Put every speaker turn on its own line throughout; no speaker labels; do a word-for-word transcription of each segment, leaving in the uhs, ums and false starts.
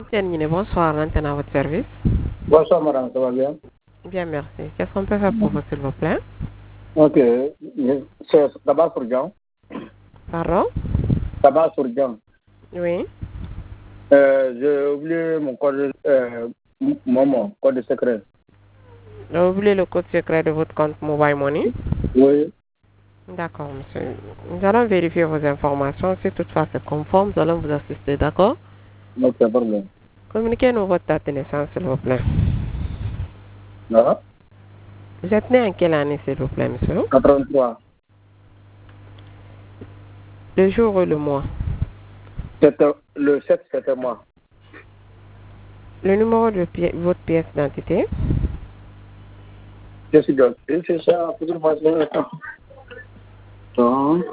Tiens, bonsoir, l'antenne à votre service.
Bonsoir madame, ça va bien?
Bien, merci. Qu'est-ce qu'on peut faire pour vous, s'il vous plaît?
Ok, c'est Tabac Sourdian.
Pardon?
Tabac Sourdian.
Oui.
Euh, j'ai oublié mon code, euh, mon, mon code secret.
Vous voulez le code secret de votre compte Mobile Money?
Oui.
D'accord, monsieur. Nous allons vérifier vos informations. Si toutefois c'est conforme, nous allons vous assister, d'accord?
Ok, pardon.
Communiquez-nous votre date de naissance, s'il vous plaît.
Non?
Vous êtes né en quelle année, s'il vous plaît, monsieur?
quatre-vingt-trois.
Le jour ou le mois?
C'était le sept, c'était moi.
Le numéro de pi votre pièce d'identité?
Je suis donc. C'est ça, pour moi, c'est le temps. Donc,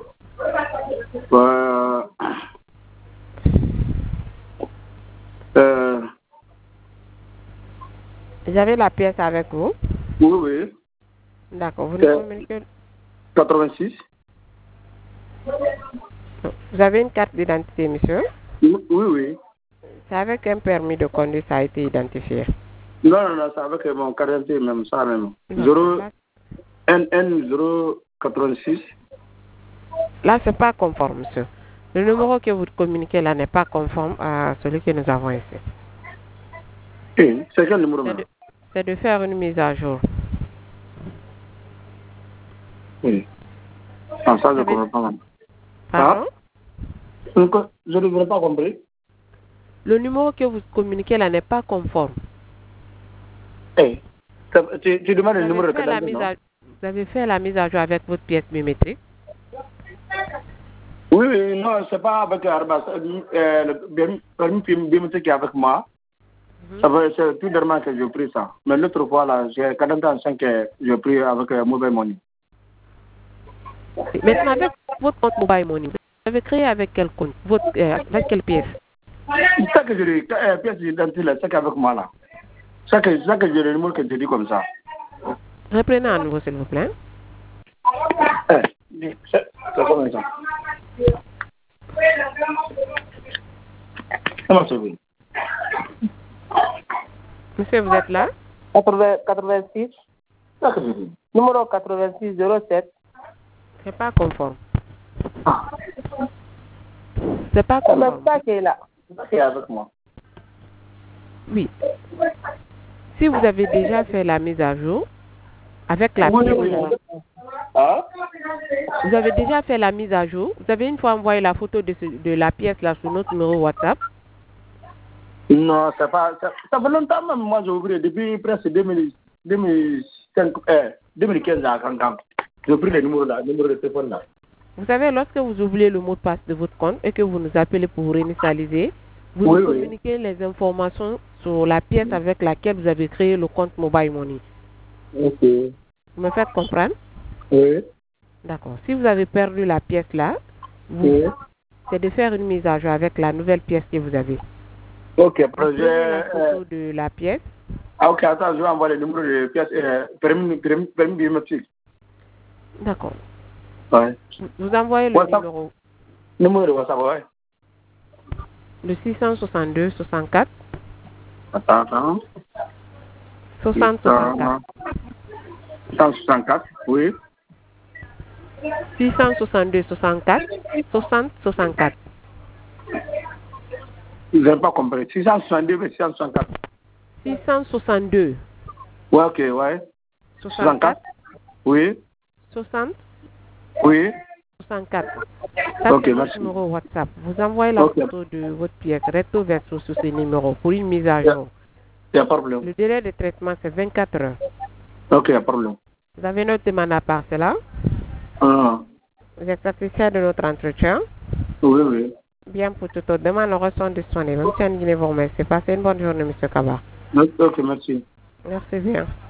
euh, euh,
Vous avez la pièce avec vous?
oui, oui.
D'accord. Vous nous communiquez?
quatre-vingt-six.
Vous avez une carte d'identité, monsieur?
Oui, oui.
C'est avec un permis de conduire, ça a été identifié.
Non, non, non, c'est avec mon carte d'identité même, ça même. zéro N N zéro quatre-vingt-six.
Là, c'est pas conforme, monsieur. Le numéro que vous communiquez là n'est pas conforme à celui que nous avons ici.
Oui, c'est quel numéro même?
C'est de faire une mise à jour.
Oui. Ah, ça, je ne comprends pas.
Pardon?
Ah? Je ne pas compris.
Le numéro que vous communiquez là n'est pas conforme.
Hey, tu, tu demandes le numéro de
la mise à, Vous avez fait la mise à jour avec votre pièce biométrique?
Oui, oui, non, c'est pas avec Arbas. Euh, le permis biométrique qui est avec moi. Mm -hmm. C'est tout dernièrement que j'ai pris ça. Mais l'autre fois, là, j'ai quarante ans que j'ai pris avec euh, Mobile Money.
Maintenant, avec votre compte Mobile Money, vous avez créé avec quel compte? Votre, euh, avec quelle pièce?
C'est ça que j'ai dit, euh, pièce d'identité, c'est qu'avec moi, là. C'est que, ça que j'ai le numéro que j'ai dit comme ça.
Reprenez à nouveau, s'il vous plaît.
Eh, c'est comme ça. Comment c'est vous?
Monsieur, vous êtes là?
quatre-vingt-six. Ça que j'ai dit. Numéro quatre-vingt-six zéro sept.
C'est pas conforme. C'est pas conforme.
C'est ça qui est là. C'est ça qui est avec moi.
Oui. Si vous avez déjà fait la mise à jour avec la
oui,
pièce
oui.
là,
ah?
Vous avez déjà fait la mise à jour. Vous avez une fois envoyé la photo de, ce, de la pièce là sur notre numéro WhatsApp.
Non, c'est pas. Ça, ça fait longtemps même. Moi, j'ai ouvert depuis presque deux mille, deux mille cinq, euh, deux mille quinze à trente ans. J'ai pris le numéro là, le numéro de téléphone là.
Vous savez, lorsque vous oubliez le mot de passe de votre compte et que vous nous appelez pour réinitialiser, vous
oui,
nous communiquez
oui.
les informations sur la pièce avec laquelle vous avez créé le compte Mobile Money.
Ok.
Vous me faites comprendre?
Oui.
D'accord. Si vous avez perdu la pièce là,
oui.
c'est de faire une mise à jour avec la nouvelle pièce que vous avez.
Ok,
projet. La photo euh... de la pièce.
Ah, ok, attends, je vais envoyer le numéro de pièce, euh, permis, permis, permis biométrique.
D'accord.
Ouais.
Vous envoyez le
WhatsApp.
numéro.
Numéro de WhatsApp, ouais.
Le six cent soixante-deux soixante-quatre.
Attends, attends.
soixante soixante-quatre.
six cent soixante-quatre, oui.
six cent soixante-deux soixante-quatre. soixante soixante-quatre.
Je n'ai pas compris. six cent soixante-deux et six cent soixante-quatre.
six cent soixante-deux.
Ouais, ok, ouais.
soixante-quatre.
Oui.
soixante.
Oui.
soixante-quatre. Ça,
ok,
c'est
merci.
votre numéro WhatsApp. Vous envoyez la
okay.
photo de votre pièce recto verso sur ce numéro pour une mise à jour.
Il n'y a pas de problème.
Le délai de traitement, c'est vingt-quatre heures.
Ok, il n'y a pas de problème.
Vous avez notre demande à part cela?
Ah.
Vous êtes satisfait de notre entretien?
Oui, oui.
Bien, pour toute autre demande, nous restons disponibles. Monsieur Nguyen vous remercie. Passez une bonne journée, monsieur Kaba.
Ok, merci.
Merci bien.